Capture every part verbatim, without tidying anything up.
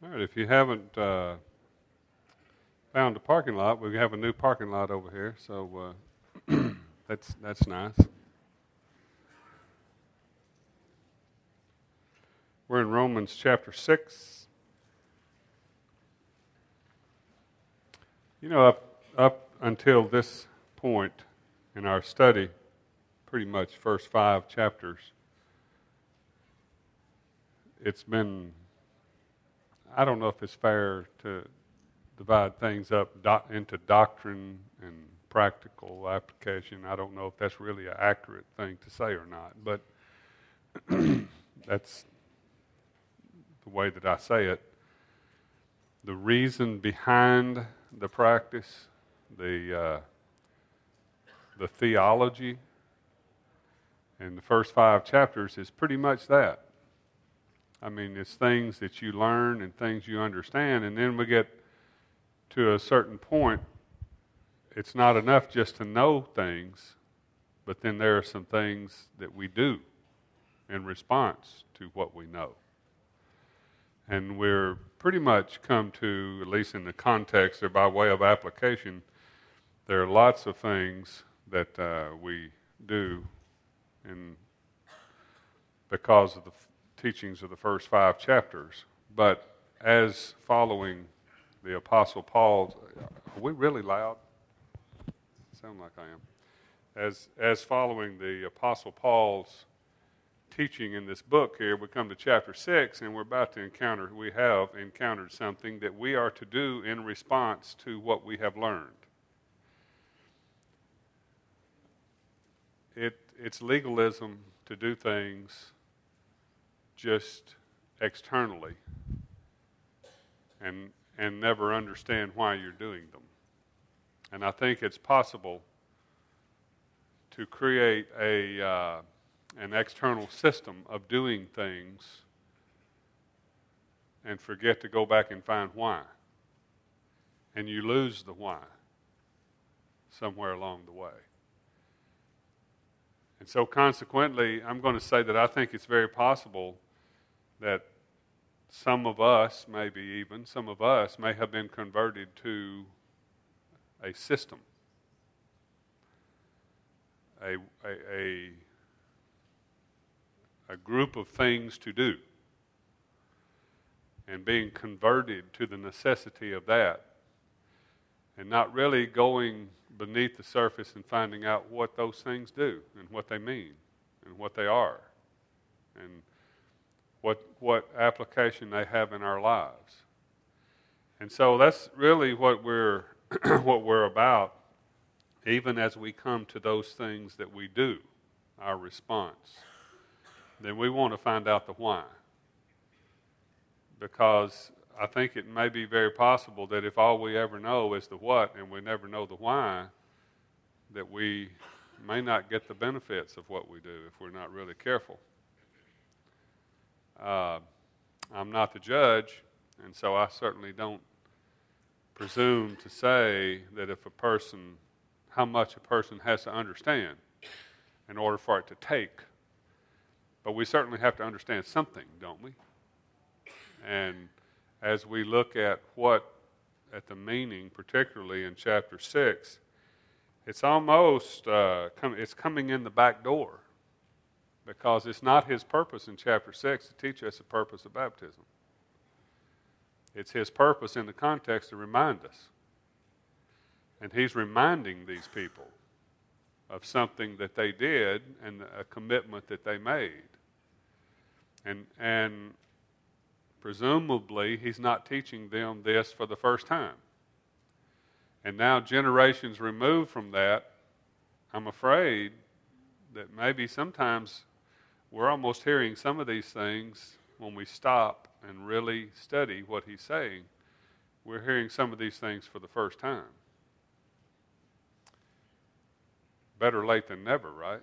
All right, if you haven't uh, found a parking lot, we have a new parking lot over here, so uh, that's that's nice. We're in Romans chapter six. You know, up up until this point in our study, pretty much first five chapters, it's been, I don't know if it's fair to divide things up do- into doctrine and practical application. I don't know if that's really an accurate thing to say or not, but that's the way that I say it. The reason behind the practice, the uh, the theology in the first five chapters is pretty much that. I mean, it's things that you learn and things you understand, and then we get to a certain point, it's not enough just to know things, but then there are some things that we do in response to what we know. And we're pretty much come to, at least in the context or by way of application, there are lots of things that uh, we do in because of the f- teachings of the first five chapters. But as following the Apostle Paul's, are we really loud? Sound like I am. As as following the Apostle Paul's teaching in this book here, we come to chapter six, and we're about to encounter, we have encountered something that we are to do in response to what we have learned. It it's legalism to do things just externally and and never understand why you're doing them. And I think it's possible to create a uh, an external system of doing things and forget to go back and find why. And you lose the why somewhere along the way. And so consequently, I'm going to say that I think it's very possible that some of us, maybe even, some of us may have been converted to a system, a, a, a, a group of things to do, and being converted to the necessity of that, and not really going beneath the surface and finding out what those things do and what they mean and what they are and what what application they have in our lives. And so that's really what we're what we're about, even as we come to those things that we do, our response. Then we want to find out the why. Because I think it may be very possible that if all we ever know is the what and we never know the why, that we may not get the benefits of what we do if we're not really careful. Uh, I'm not the judge, and so I certainly don't presume to say that if a person, how much a person has to understand in order for it to take. But we certainly have to understand something, don't we? And as we look at what, at the meaning, particularly in chapter six, it's almost, uh, com- it's coming in the back door, because it's not his purpose in chapter six to teach us the purpose of baptism. It's his purpose in the context to remind us. And he's reminding these people of something that they did and a commitment that they made. And and presumably he's not teaching them this for the first time. And now generations removed from that, I'm afraid that maybe sometimes we're almost hearing some of these things when we stop and really study what he's saying. We're hearing some of these things for the first time. Better late than never, right?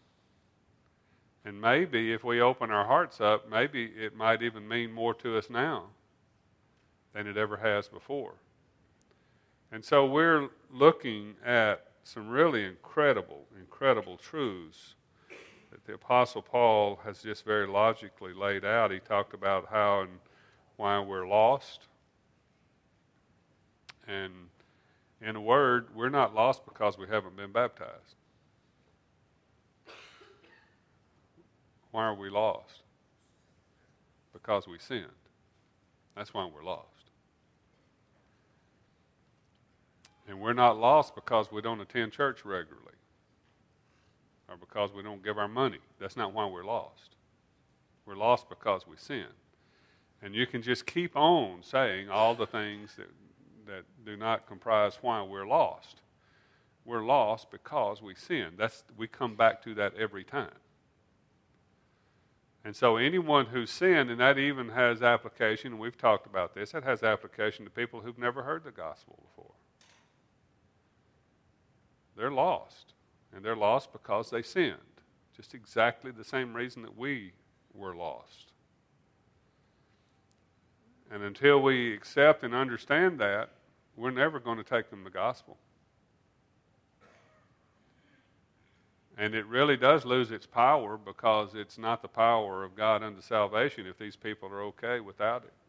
And maybe if we open our hearts up, maybe it might even mean more to us now than it ever has before. And so we're looking at some really incredible, incredible truths that the Apostle Paul has just very logically laid out. He talked about how in why we're lost. And in a word, we're not lost because we haven't been baptized. Why are we lost? Because we sinned. That's why we're lost. And we're not lost because we don't attend church regularly or because we don't give our money. That's not why we're lost. We're lost because we sin. And you can just keep on saying all the things that, that do not comprise why we're lost. We're lost because we sin. That's, we come back to that every time. And so anyone who's sinned, and that even has application, and we've talked about this, that has application to people who've never heard the gospel before. They're lost. And they're lost because they sinned. Just exactly the same reason that we were lost. And until we accept and understand that, we're never going to take them the gospel. And it really does lose its power because it's not the power of God unto salvation if these people are okay without it.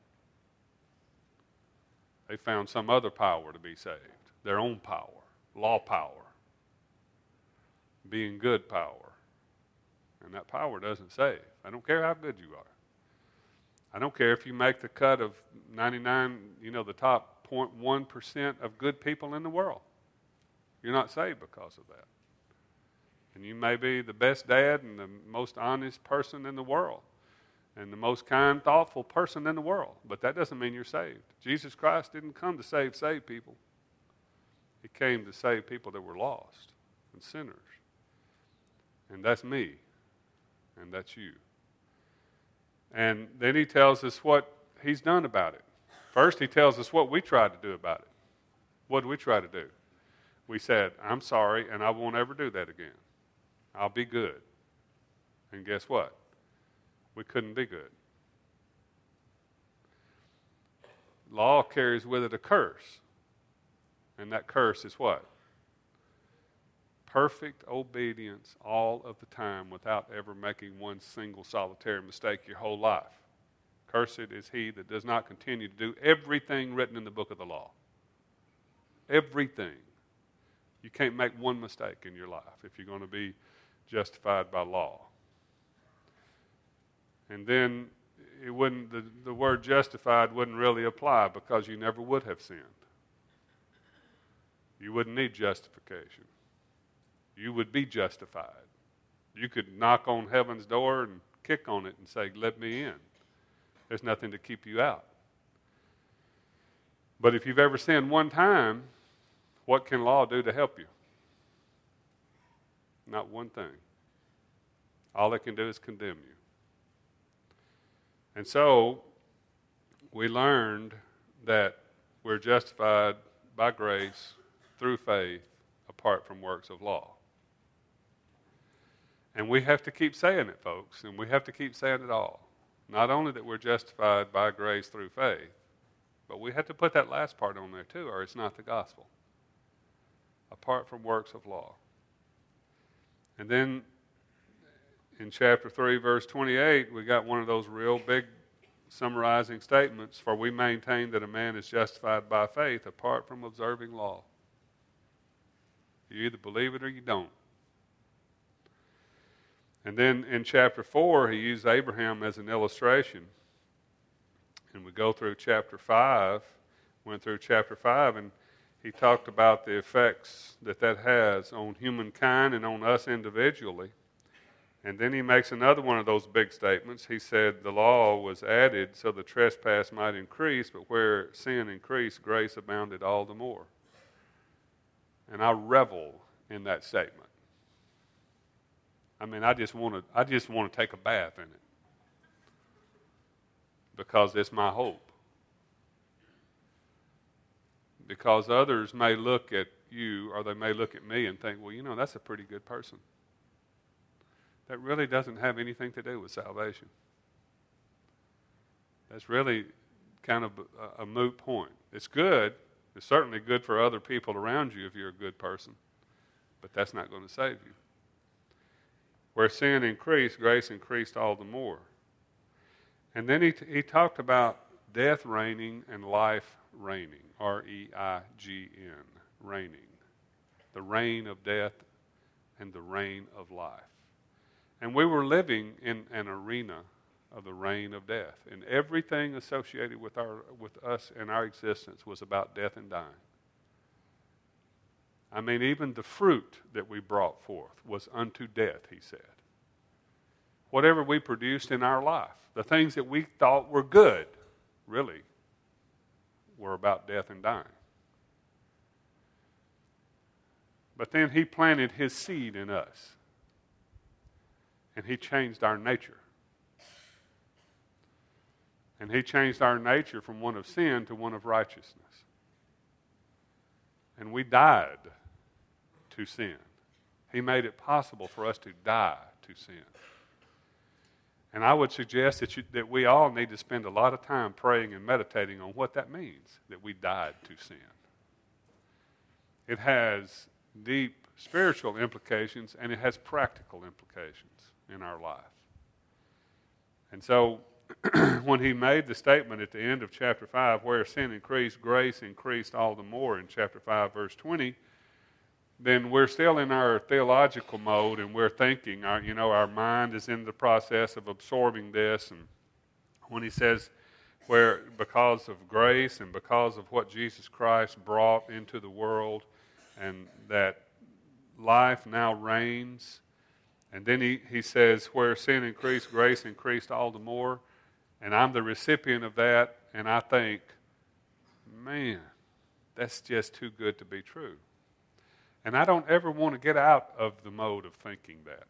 They found some other power to be saved, their own power, law power, being good power. And that power doesn't save. I don't care how good you are. I don't care if you make the cut of ninety-nine, you know, the top zero point one percent of good people in the world. You're not saved because of that. And you may be the best dad and the most honest person in the world and the most kind, thoughtful person in the world. But that doesn't mean you're saved. Jesus Christ didn't come to save saved people. He came to save people that were lost and sinners. And that's me. And that's you. And then he tells us what he's done about it. First, he tells us what we tried to do about it. What did we try to do? We said, I'm sorry, and I won't ever do that again. I'll be good. And guess what? We couldn't be good. Law carries with it a curse. And that curse is what? Perfect obedience all of the time without ever making one single solitary mistake your whole life. Cursed is he that does not continue to do everything written in the book of the law. Everything. You can't make one mistake in your life if you're going to be justified by law. And then it wouldn't, the, the word justified wouldn't really apply because you never would have sinned. You wouldn't need justification. You would be justified. You could knock on heaven's door and kick on it and say, let me in. There's nothing to keep you out. But if you've ever sinned one time, what can law do to help you? Not one thing. All it can do is condemn you. And so, we learned that we're justified by grace through faith apart from works of law. And we have to keep saying it, folks, and we have to keep saying it all. Not only that we're justified by grace through faith, but we have to put that last part on there too, or it's not the gospel. Apart from works of law. And then in chapter three, verse twenty-eight, we got one of those real big summarizing statements. For we maintain that a man is justified by faith apart from observing law. You either believe it or you don't. And then in chapter four, he used Abraham as an illustration. And we go through chapter five, went through chapter five, and he talked about the effects that that has on humankind and on us individually. And then he makes another one of those big statements. He said the law was added so the trespass might increase, but where sin increased, grace abounded all the more. And I revel in that statement. I mean, I just want to I just want to take a bath in it. Because it's my hope. Because others may look at you or they may look at me and think, well, you know, that's a pretty good person. That really doesn't have anything to do with salvation. That's really kind of a, a moot point. It's good. It's certainly good for other people around you if you're a good person. But that's not going to save you. Where sin increased, grace increased all the more. And then he, he talked about death reigning and life reigning, R E I G N, reigning. The reign of death and the reign of life. And we were living in an arena of the reign of death. And everything associated with our with us and our existence was about death and dying. I mean, even the fruit that we brought forth was unto death, he said. Whatever we produced in our life, the things that we thought were good, really, were about death and dying. But then he planted his seed in us. And he changed our nature. And he changed our nature from one of sin to one of righteousness. And we died to sin. He made it possible for us to die to sin. And I would suggest that, you, that we all need to spend a lot of time praying and meditating on what that means, that we died to sin. It has deep spiritual implications, and it has practical implications in our life. And so, when he made the statement at the end of chapter five, where sin increased, grace increased all the more in chapter five, verse twenty, then we're still in our theological mode, and we're thinking, our, you know, our mind is in the process of absorbing this. And when he says, where because of grace and because of what Jesus Christ brought into the world, and that life now reigns, and then he, he says, where sin increased, grace increased all the more. And I'm the recipient of that, and I think, man, that's just too good to be true. And I don't ever want to get out of the mode of thinking that.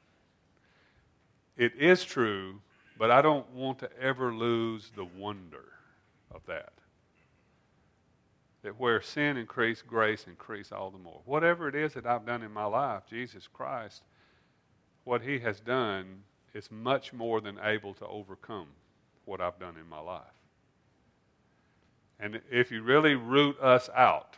It is true, but I don't want to ever lose the wonder of that. That where sin increased, grace increased all the more. Whatever it is that I've done in my life, Jesus Christ, what he has done is much more than able to overcome what I've done in my life. And if you really root us out,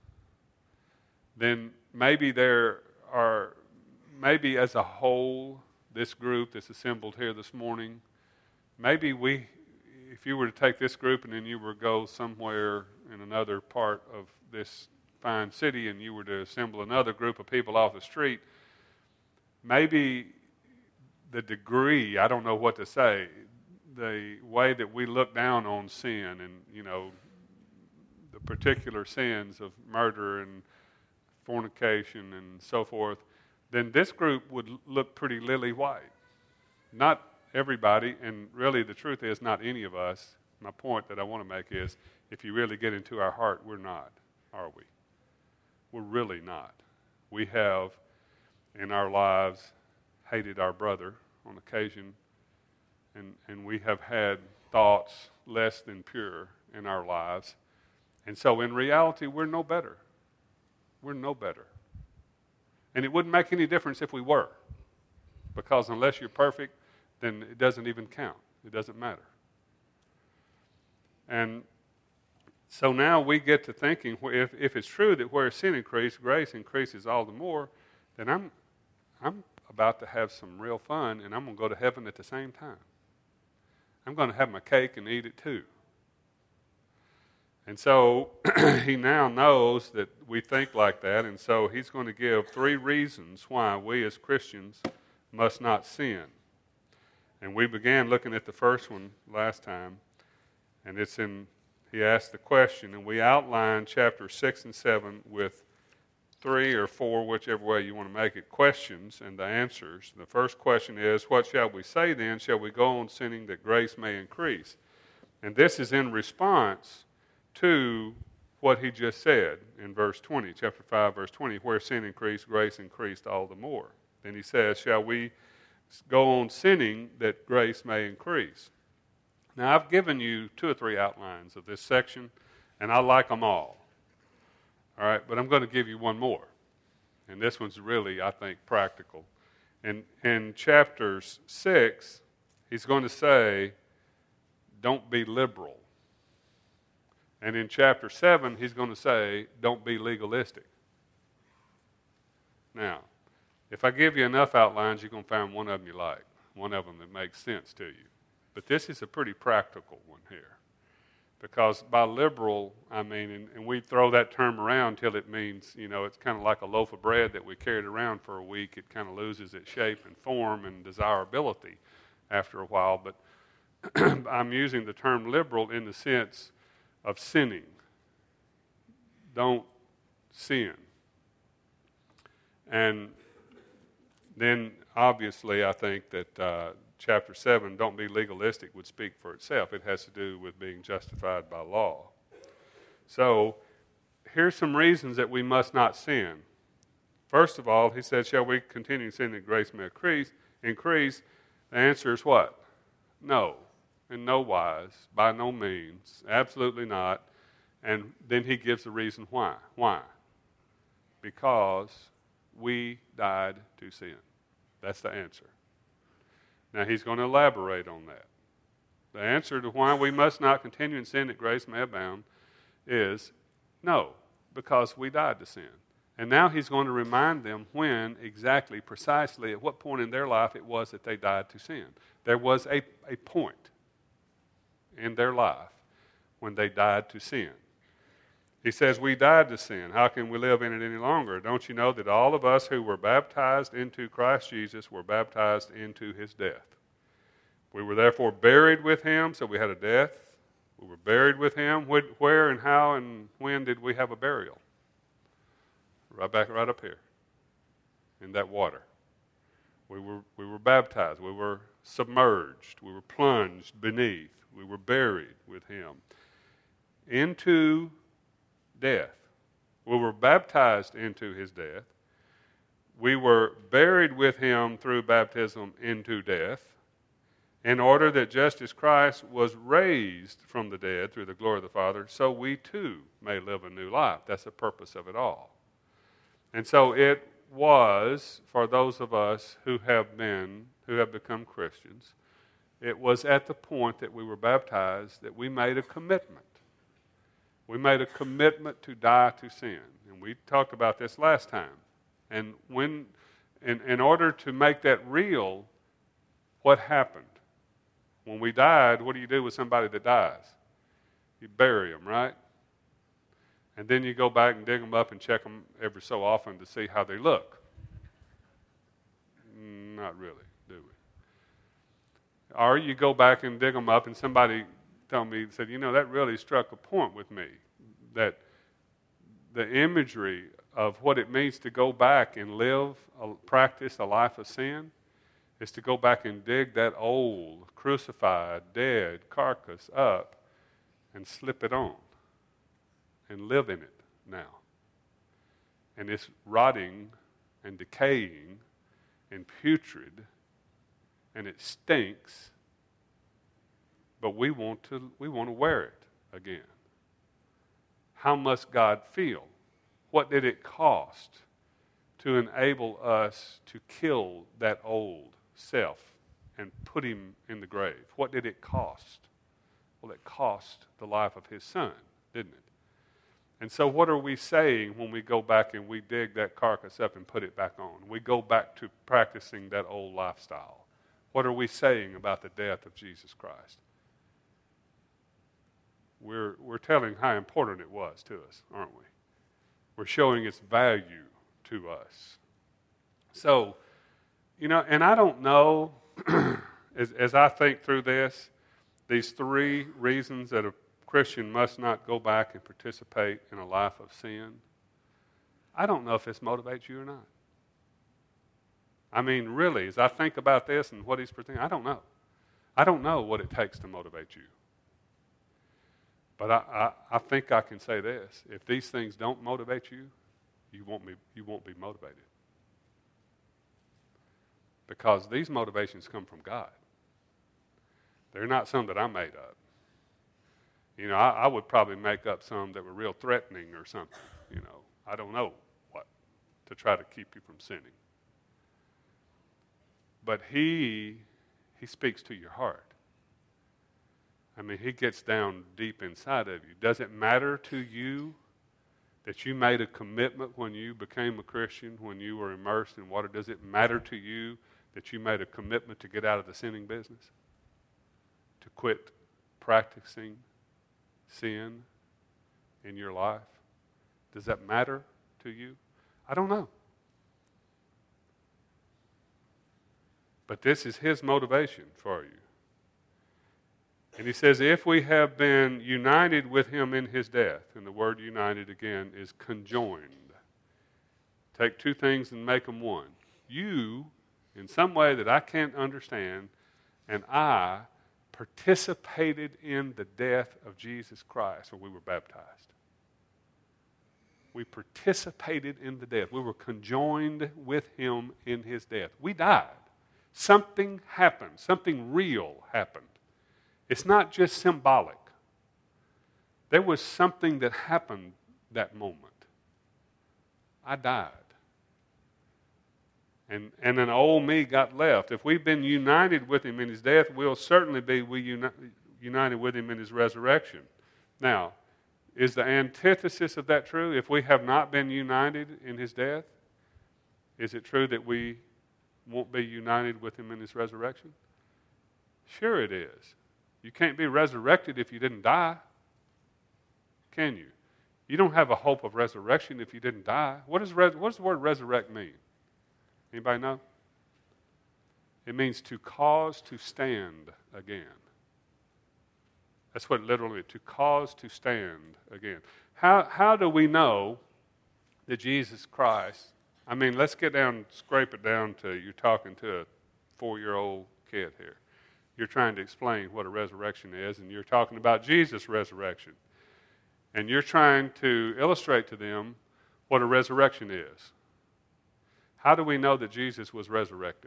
then maybe there are, maybe as a whole, this group that's assembled here this morning, maybe we, if you were to take this group and then you were to go somewhere in another part of this fine city and you were to assemble another group of people off the street, maybe the degree, I don't know what to say, the way that we look down on sin and, you know, the particular sins of murder and fornication and so forth, then this group would look pretty lily white. Not everybody, and really the truth is not any of us. My point that I want to make is, if you really get into our heart, we're not, are we? We're really not. We have, in our lives, hated our brother on occasion, and, and we have had thoughts less than pure in our lives. And so in reality, we're no better. We're no better. And it wouldn't make any difference if we were, because unless you're perfect, then it doesn't even count. It doesn't matter. And so now we get to thinking, if, if it's true that where sin increases, grace increases all the more, then I'm, I'm about to have some real fun, and I'm going to go to heaven at the same time. I'm going to have my cake and eat it too. And so he now knows that we think like that, and so he's going to give three reasons why we as Christians must not sin. And we began looking at the first one last time, and it's in, he asked the question, and we outlined chapter six and seven with three or four, whichever way you want to make it, questions and the answers. The first question is, what shall we say then? Shall we go on sinning that grace may increase? And this is in response to what he just said in verse twenty, chapter five, verse twenty, where sin increased, grace increased all the more. Then he says, shall we go on sinning that grace may increase? Now, I've given you two or three outlines of this section, and I like them all. All right, but I'm going to give you one more. And this one's really, I think, practical. In, in chapter six, he's going to say, don't be liberal. And in chapter seven, he's going to say, don't be legalistic. Now, if I give you enough outlines, you're going to find one of them you like, one of them that makes sense to you. But this is a pretty practical one here. Because by liberal, I mean, and, and we throw that term around till it means, you know, it's kind of like a loaf of bread that we carried around for a week. It kind of loses its shape and form and desirability after a while. But I'm using the term liberal in the sense of sinning. Don't sin. And then, obviously, I think that uh, chapter seven, don't be legalistic, would speak for itself. It has to do with being justified by law. So, here's some reasons that we must not sin. First of all, he said, shall we continue sin that grace may increase? increase? The answer is what? No. In no wise, by no means, absolutely not. And then he gives the reason why. Why? Because we died to sin. That's the answer. Now he's going to elaborate on that. The answer to why we must not continue in sin that grace may abound is no, because we died to sin. And now he's going to remind them when exactly, precisely, at what point in their life it was that they died to sin. There was a, a point in their life when they died to sin. He says, we died to sin. How can we live in it any longer? Don't you know that all of us who were baptized into Christ Jesus were baptized into his death? We were therefore buried with him, so we had a death. We were buried with him. Where and how and when did we have a burial? Right back, right up here, in that water. We were, we were baptized. We were submerged. We were plunged beneath. We were buried with him into death. We were baptized into his death. We were buried with him through baptism into death, in order that just as Christ was raised from the dead through the glory of the Father, so we too may live a new life. That's the purpose of it all. And so it was, for those of us who have been, who have become Christians, it was at the point that we were baptized that we made a commitment. We made a commitment to die to sin. And we talked about this last time. And when, in, in order to make that real, what happened? When we died, what do you do with somebody that dies? You bury them, right? And then you go back and dig them up and check them every so often to see how they look. Not really, do we? Or you go back and dig them up, and somebody told me, said, you know, that really struck a point with me, that the imagery of what it means to go back and live, a, practice a life of sin, is to go back and dig that old, crucified, dead carcass up and slip it on and live in it now. And it's rotting and decaying and putrid, and it stinks, but we want to we want to wear it again. How must God feel? What did it cost to enable us to kill that old self and put him in the grave? What did it cost? Well, it cost the life of his son, didn't it? And so what are we saying when we go back and we dig that carcass up and put it back on? We go back to practicing that old lifestyle. What are we saying about the death of Jesus Christ? We're, we're telling how important it was to us, aren't we? We're showing its value to us. So, you know, and I don't know, as, as I think through this, these three reasons that a Christian must not go back and participate in a life of sin, I don't know if this motivates you or not. I mean, really, as I think about this and what he's presenting, I don't know. I don't know what it takes to motivate you. But I, I, I think I can say this. If these things don't motivate you, you won't be, you won't be motivated. Because these motivations come from God. They're not some that I made up. You know, I, I would probably make up some that were real threatening or something. You know, I don't know what, to try to keep you from sinning. But he, he speaks to your heart. I mean, he gets down deep inside of you. Does it matter to you that you made a commitment when you became a Christian, when you were immersed in water? Does it matter to you that you made a commitment to get out of the sinning business? To quit practicing sin in your life? Does that matter to you? I don't know. But this is his motivation for you. And he says, if we have been united with him in his death, and the word united again is conjoined. Take two things and make them one. You, in some way that I can't understand, and I participated in the death of Jesus Christ when we were baptized. We participated in the death. We were conjoined with him in his death. We died. Something happened. Something real happened. It's not just symbolic. There was something that happened that moment. I died. And, and an old me got left. If we've been united with him in his death, we'll certainly be we uni- united with him in his resurrection. Now, is the antithesis of that true? If we have not been united in his death, is it true that we won't be united with him in his resurrection? Sure it is. You can't be resurrected if you didn't die, can you? You don't have a hope of resurrection if you didn't die. What does, res- what does the word resurrect mean? Anybody know? It means to cause to stand again. That's what it literally means, to cause to stand again. How, how do we know that Jesus Christ, I mean, let's get down, scrape it down to you're talking to a four-year-old kid here. You're trying to explain what a resurrection is, and you're talking about Jesus' resurrection. And you're trying to illustrate to them what a resurrection is. How do we know that Jesus was resurrected?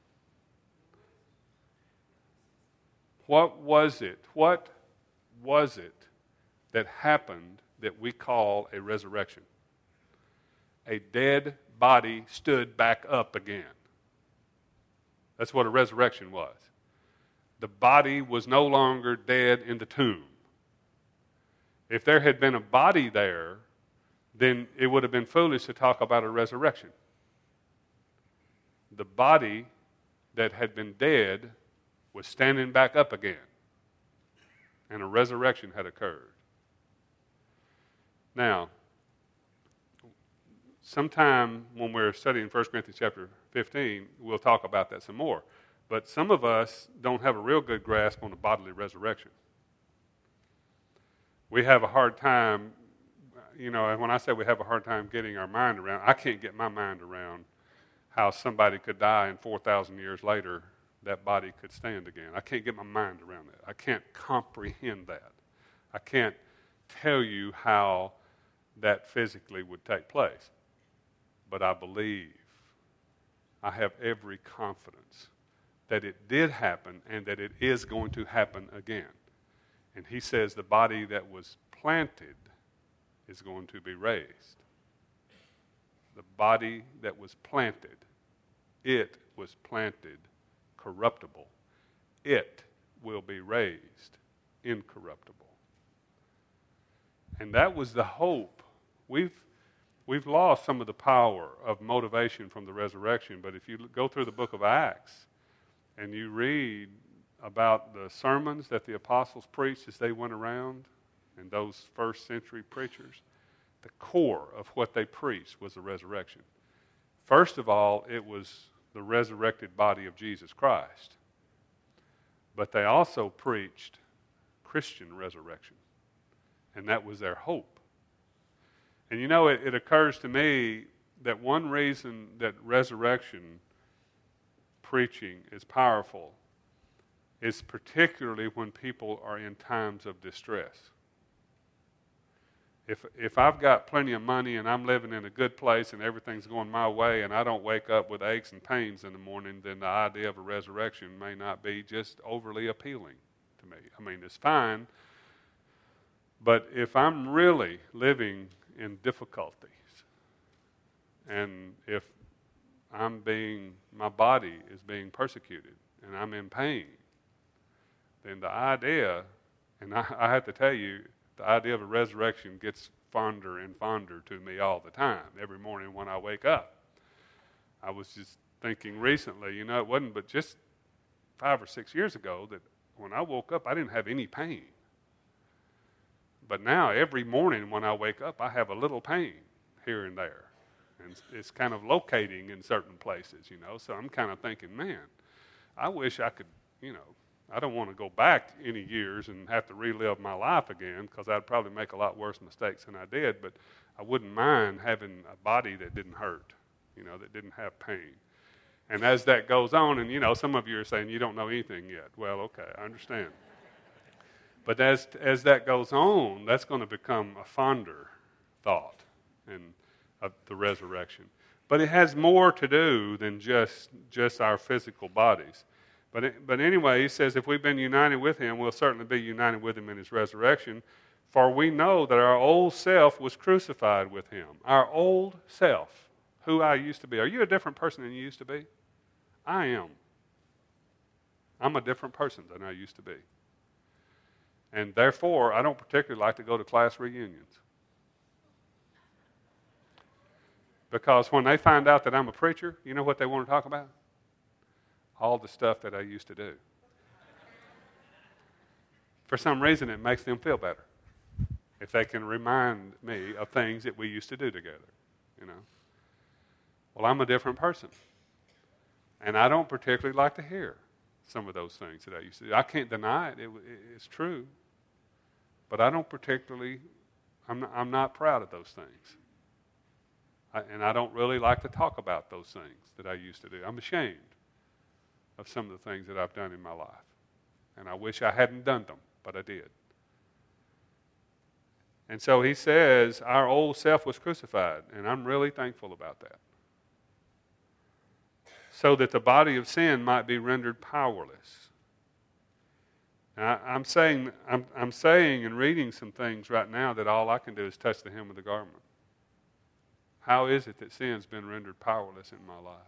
What was it? What was it that happened that we call a resurrection? A dead body stood back up again. That's what a resurrection was. The body was no longer dead in the tomb. If there had been a body there, then it would have been foolish to talk about a resurrection. The body that had been dead was standing back up again, and a resurrection had occurred. Now, sometime when we're studying First Corinthians chapter fifteen, we'll talk about that some more. But some of us don't have a real good grasp on the bodily resurrection. We have a hard time, you know, and when I say we have a hard time getting our mind around, I can't get my mind around how somebody could die and four thousand years later that body could stand again. I can't get my mind around that. I can't comprehend that. I can't tell you how that physically would take place. But I believe, I have every confidence that it did happen and that it is going to happen again. And he says the body that was planted is going to be raised. The body that was planted, it was planted corruptible. It will be raised incorruptible. And that was the hope. We've we've lost some of the power of motivation from the resurrection, but if you go through the book of Acts and you read about the sermons that the apostles preached as they went around, and those first century preachers, the core of what they preached was the resurrection. First of all, it was the resurrected body of Jesus Christ. But they also preached Christian resurrection. And that was their hope. And you know, it, it occurs to me that one reason that resurrection preaching is powerful is particularly when people are in times of distress. If if I've got plenty of money and I'm living in a good place and everything's going my way and I don't wake up with aches and pains in the morning, then the idea of a resurrection may not be just overly appealing to me. I mean, it's fine. But if I'm really living in difficulties and if I'm being, my body is being persecuted and I'm in pain, then the idea, and I, I have to tell you, the idea of a resurrection gets fonder and fonder to me all the time, every morning when I wake up. I was just thinking recently, you know, it wasn't but just five or six years ago that when I woke up, I didn't have any pain. But now every morning when I wake up, I have a little pain here and there. And it's kind of locating in certain places, you know. So I'm kind of thinking, man, I wish I could, you know, I don't want to go back any years and have to relive my life again, because I'd probably make a lot worse mistakes than I did. But I wouldn't mind having a body that didn't hurt, you know, that didn't have pain. And as that goes on, and, you know, some of you are saying you don't know anything yet. Well, okay, I understand. But as as that goes on, that's going to become a fonder thought and of the resurrection. But it has more to do than just just our physical bodies. But it, but anyway, he says if we've been united with him, we'll certainly be united with him in his resurrection. For we know that our old self was crucified with him. Our old self, who I used to be. Are you a different person than you used to be? I am. I'm a different person than I used to be. And therefore, I don't particularly like to go to class reunions. Because when they find out that I'm a preacher, you know what they want to talk about? All the stuff that I used to do. For some reason, it makes them feel better if they can remind me of things that we used to do together, you know. Well, I'm a different person. And I don't particularly like to hear some of those things that I used to do. I can't deny it. it, it it's true. But I don't particularly, I'm not, I'm not proud of those things. I, and I don't really like to talk about those things that I used to do. I'm ashamed of some of the things that I've done in my life. And I wish I hadn't done them, but I did. And so he says, our old self was crucified, and I'm really thankful about that. So that the body of sin might be rendered powerless. Now, I'm saying, I'm, I'm saying and reading some things right now that all I can do is touch the hem of the garment. How is it that sin's been rendered powerless in my life?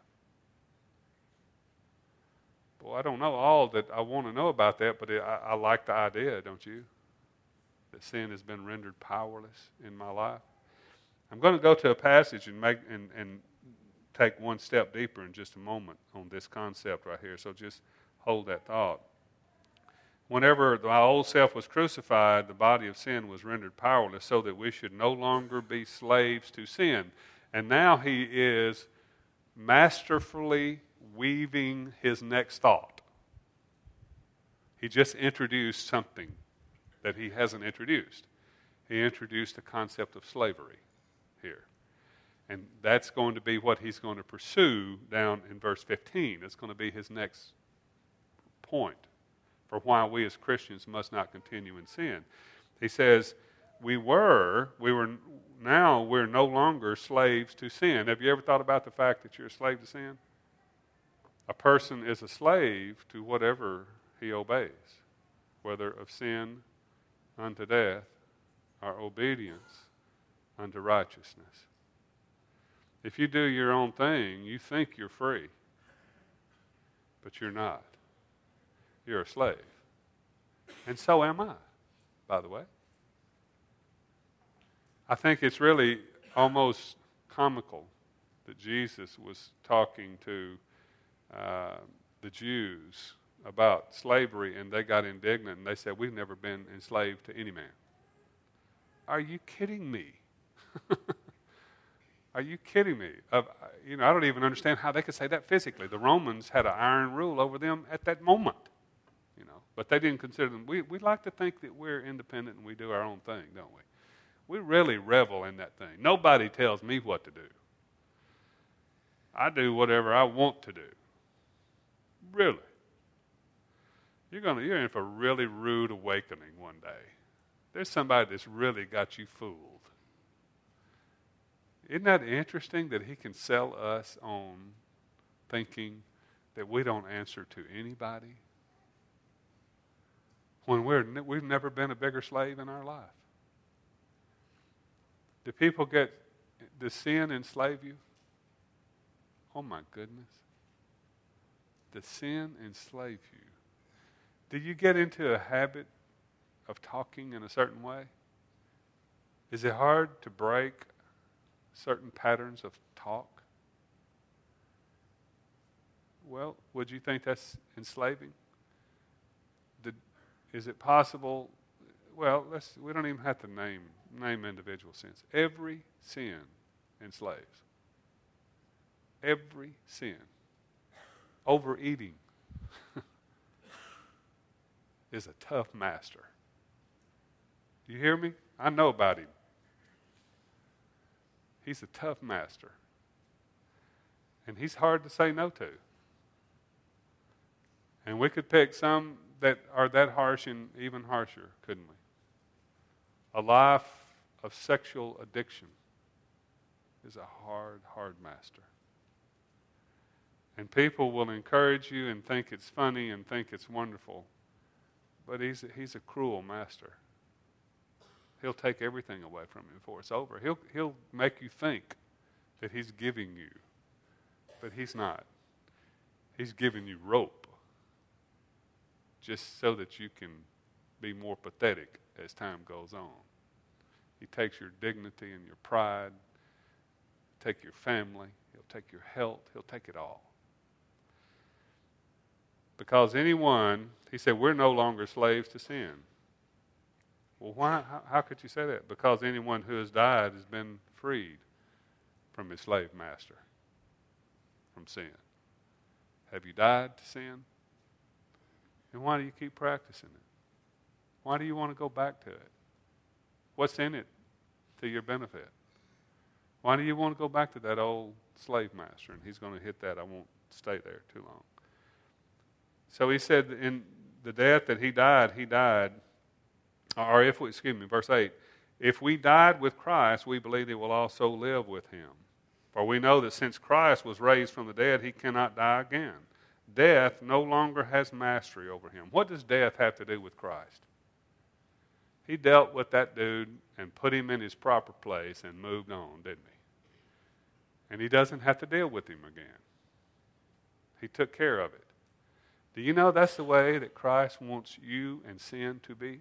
Well, I don't know all that I want to know about that, but I, I like the idea, don't you? That sin has been rendered powerless in my life. I'm going to go to a passage and make and, and take one step deeper in just a moment on this concept right here. So just hold that thought. Whenever my old self was crucified, the body of sin was rendered powerless so that we should no longer be slaves to sin. And now he is masterfully weaving his next thought. He just introduced something that he hasn't introduced. He introduced the concept of slavery here. And that's going to be what he's going to pursue down in verse fifteen. It's going to be his next point for why we as Christians must not continue in sin. He says, we were, we were, now we're no longer slaves to sin. Have you ever thought about the fact that you're a slave to sin? A person is a slave to whatever he obeys, whether of sin unto death or obedience unto righteousness. If you do your own thing, you think you're free, but you're not. You're a slave. And so am I, by the way. I think it's really almost comical that Jesus was talking to uh, the Jews about slavery, and they got indignant, and they said, we've never been enslaved to any man. Are you kidding me? Are you kidding me? Uh, you know, I don't even understand how they could say that physically. The Romans had an iron rule over them at that moment. You know, but they didn't consider them. We we like to think that we're independent and we do our own thing, don't we? We really revel in that thing. Nobody tells me what to do. I do whatever I want to do. Really. You're gonna you're in for a really rude awakening one day. There's somebody that's really got you fooled. Isn't that interesting that he can sell us on thinking that we don't answer to anybody? When we're, we've never been a bigger slave in our life. Do people get, does sin enslave you? Oh my goodness. Does sin enslave you? Do you get into a habit of talking in a certain way? Is it hard to break certain patterns of talk? Well, would you think that's enslaving? Did, is it possible well, let's, we don't even have to name, name individual sins. Every sin enslaves. Every sin. Overeating is a tough master. Do you hear me? I know about him. He's a tough master. And he's hard to say no to. And we could pick some that are that harsh and even harsher, couldn't we? A life of sexual addiction is a hard, hard master. And people will encourage you and think it's funny and think it's wonderful. But he's a, he's a cruel master. He'll take everything away from you before it's over. He'll, he'll make you think that he's giving you. But he's not. He's giving you rope. Just so that you can be more pathetic as time goes on. He takes your dignity and your pride. Take your family. He'll take your health. He'll take it all. Because anyone, he said, we're no longer slaves to sin. Well, why? How, how could you say that? Because anyone who has died has been freed from his slave master, from sin. Have you died to sin? And why do you keep practicing it? Why do you want to go back to it? What's in it to your benefit? Why do you want to go back to that old slave master? And he's going to hit that. I won't stay there too long. So he said in the death that he died, he died, or if we, excuse me, verse eight, if we died with Christ, we believe that we'll also live with him. For we know that since Christ was raised from the dead, he cannot die again. Death no longer has mastery over him. What does death have to do with Christ? He dealt with that dude and put him in his proper place and moved on, didn't he? And he doesn't have to deal with him again. He took care of it. Do you know that's the way that Christ wants you and sin to be?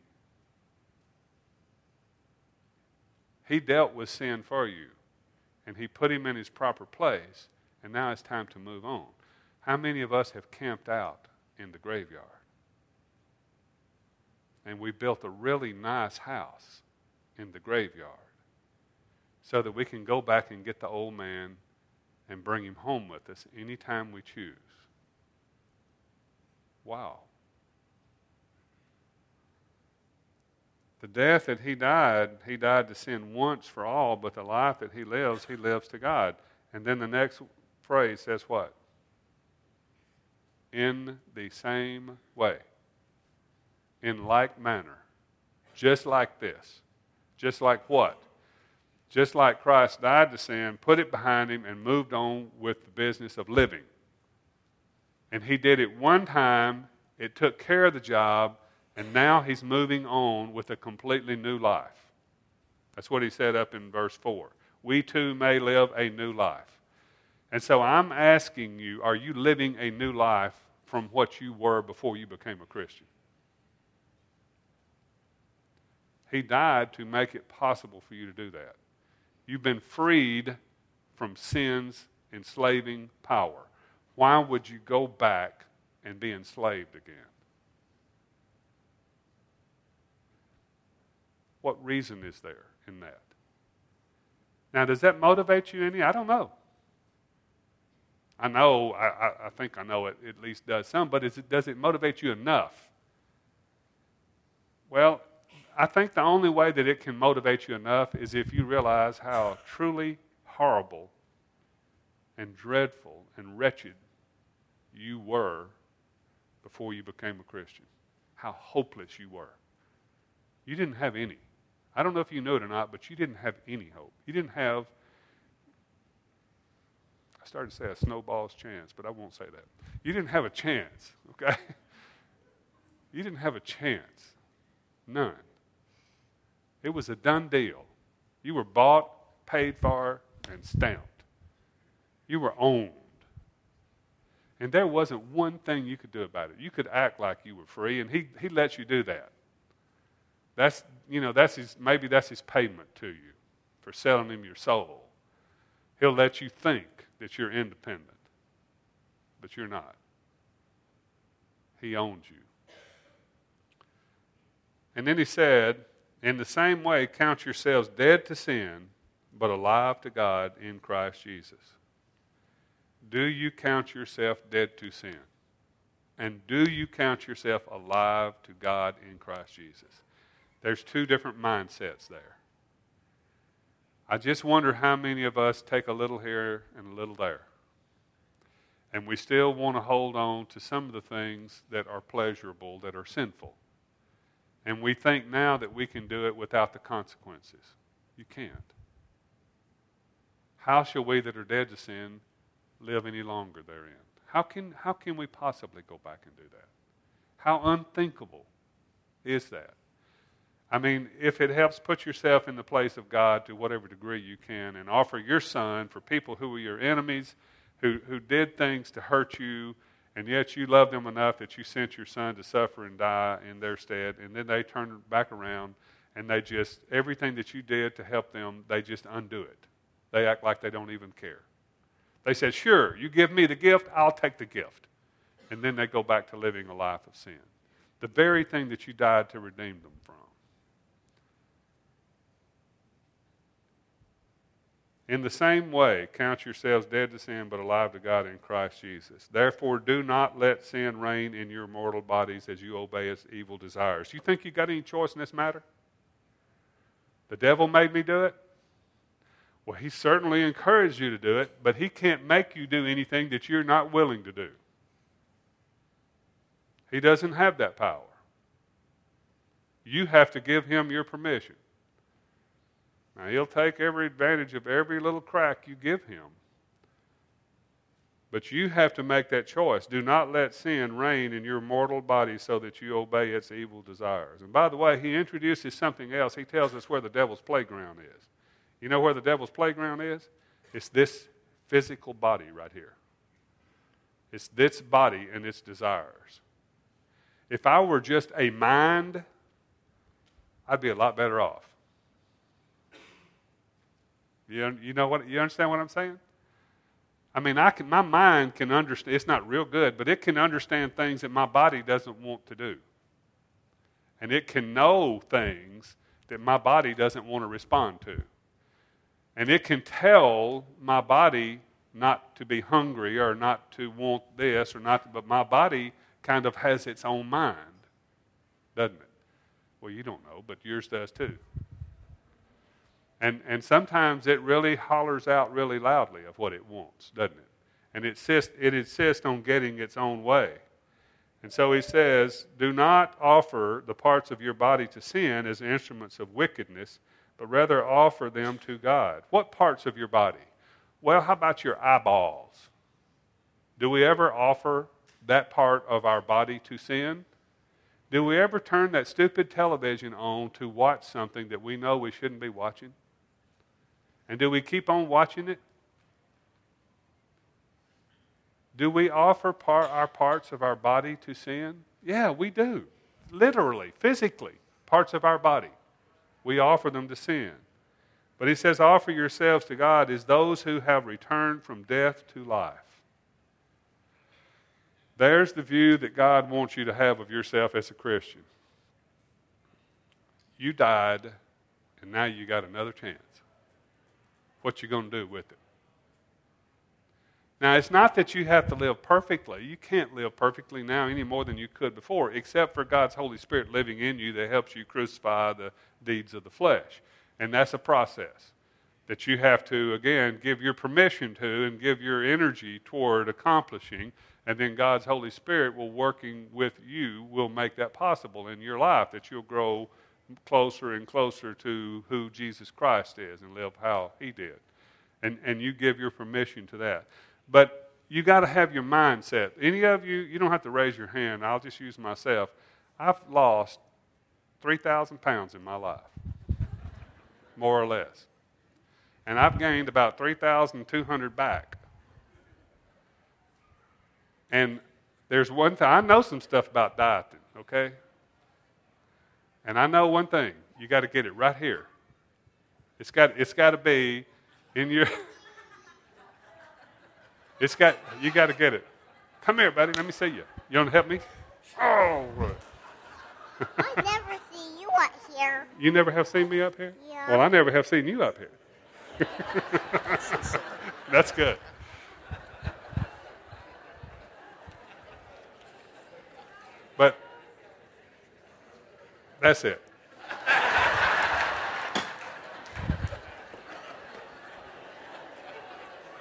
He dealt with sin for you, and he put him in his proper place, and now it's time to move on. How many of us have camped out in the graveyard? And we built a really nice house in the graveyard so that we can go back and get the old man and bring him home with us anytime we choose. Wow. The death that he died, he died to sin once for all, but the life that he lives, he lives to God. And then the next phrase says what? In the same way. In like manner. Just like this. Just like what? Just like Christ died to sin, put it behind him, and moved on with the business of living. And he did it one time, it took care of the job, and now he's moving on with a completely new life. That's what he said up in verse four. We too may live a new life. And so I'm asking you, are you living a new life from what you were before you became a Christian? He died to make it possible for you to do that. You've been freed from sin's enslaving power. Why would you go back and be enslaved again? What reason is there in that? Now, does that motivate you any? I don't know. I know, I, I think I know it at least does some, but is it, does it motivate you enough? Well, I think the only way that it can motivate you enough is if you realize how truly horrible and dreadful and wretched you were before you became a Christian. How hopeless you were. You didn't have any. I don't know if you know it or not, but you didn't have any hope. You didn't have, I started to say a snowball's chance, but I won't say that. You didn't have a chance, okay? You didn't have a chance. None. It was a done deal. You were bought, paid for, and stamped. You were owned. And there wasn't one thing you could do about it. You could act like you were free, and he, he lets you do that. That's, you know, that's his, maybe that's his payment to you for selling him your soul. He'll let you think that you're independent, but you're not. He owns you. And then he said, in the same way, count yourselves dead to sin, but alive to God in Christ Jesus. Do you count yourself dead to sin? And do you count yourself alive to God in Christ Jesus? There's two different mindsets there. I just wonder how many of us take a little here and a little there. And we still want to hold on to some of the things that are pleasurable, that are sinful. And we think now that we can do it without the consequences. You can't. How shall we that are dead to sin live any longer therein? How can, how can we possibly go back and do that? How unthinkable is that? I mean, if it helps put yourself in the place of God to whatever degree you can and offer your son for people who were your enemies, who, who did things to hurt you, and yet you loved them enough that you sent your son to suffer and die in their stead, and then they turn back around and they just, everything that you did to help them, they just undo it. They act like they don't even care. They said, sure, you give me the gift, I'll take the gift. And then they go back to living a life of sin. The very thing that you died to redeem them from. In the same way, count yourselves dead to sin, but alive to God in Christ Jesus. Therefore, do not let sin reign in your mortal bodies as you obey its evil desires. You think you got any choice in this matter? The devil made me do it? Well, he certainly encouraged you to do it, but he can't make you do anything that you're not willing to do. He doesn't have that power. You have to give him your permission. Now, he'll take every advantage of every little crack you give him. But you have to make that choice. Do not let sin reign in your mortal body so that you obey its evil desires. And by the way, he introduces something else. He tells us where the devil's playground is. You know where the devil's playground is? It's this physical body right here. It's this body and its desires. If I were just a mind, I'd be a lot better off. You, you know what? You understand what I'm saying? I mean, I can, my mind can understand. It's not real good, but it can understand things that my body doesn't want to do. And it can know things that my body doesn't want to respond to. And it can tell my body not to be hungry or not to want this or not to, but my body kind of has its own mind, doesn't it? Well, you don't know, but yours does too. And and sometimes it really hollers out really loudly of what it wants, doesn't it? And it insists, it insists on getting its own way. And so he says, do not offer the parts of your body to sin as instruments of wickedness, but rather offer them to God. What parts of your body? Well, how about your eyeballs? Do we ever offer that part of our body to sin? Do we ever turn that stupid television on to watch something that we know we shouldn't be watching? And do we keep on watching it? Do we offer par- our parts of our body to sin? Yeah, we do. Literally, physically, parts of our body. We offer them to sin. But he says, offer yourselves to God as those who have returned from death to life. There's the view that God wants you to have of yourself as a Christian. You died, and now you got another chance. What you going to do with it? Now, it's not that you have to live perfectly. You can't live perfectly now any more than you could before, except for God's Holy Spirit living in you that helps you crucify the deeds of the flesh. And that's a process that you have to, again, give your permission to and give your energy toward accomplishing. And then God's Holy Spirit will, working with you, will make that possible in your life, that you'll grow closer and closer to who Jesus Christ is and live how he did. And and you give your permission to that. But you got to have your mindset. Any of you, you don't have to raise your hand. I'll just use myself. I've lost three thousand pounds in my life, more or less. And I've gained about three thousand two hundred back. And there's one thing, I know some stuff about dieting, okay? And I know one thing, you got to get it right here. It's got it's got to be in your It's got you got to get it. Come here, buddy, let me see you. You want to help me? Oh. I never see you what here. You never have seen me up here? Yeah. Well, I never have seen you up here. That's good. But that's it.